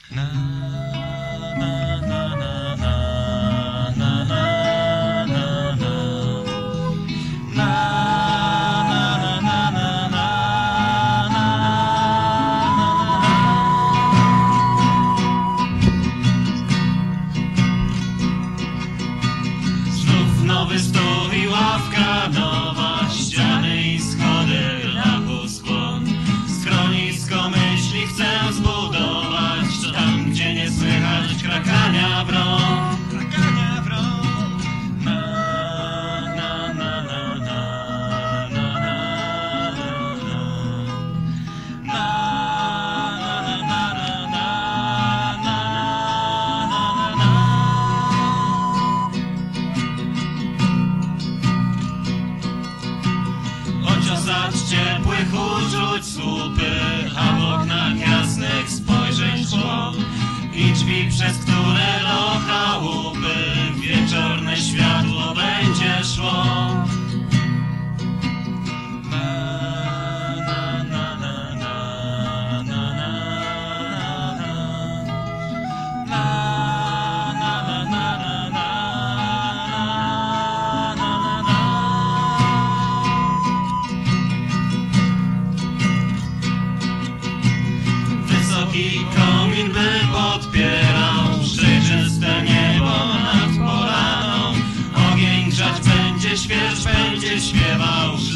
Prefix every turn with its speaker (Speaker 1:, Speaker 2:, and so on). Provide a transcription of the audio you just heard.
Speaker 1: Znów nowy stół i ławka nowa, ściany i schody, dachu skłon. Schronisko myśli chcę zbudować, tam gdzie nie słychać krakania wron. Krakania wron. Na, na, na, na, na, na, na, ociosać ciepłych uczuć słupy, a w oknach jasnych spojrzeń szkło i drzwi, przez które do chałupy wieczorne światło będzie szło. Na, na, na, na, na, na, na, na. Na, na, na, na, na, na, na, na, na. Wysoki komin by podpierał przejrzyste niebo nad Polaną. Ogień grzać będzie, świerszcz będzie śpiewał.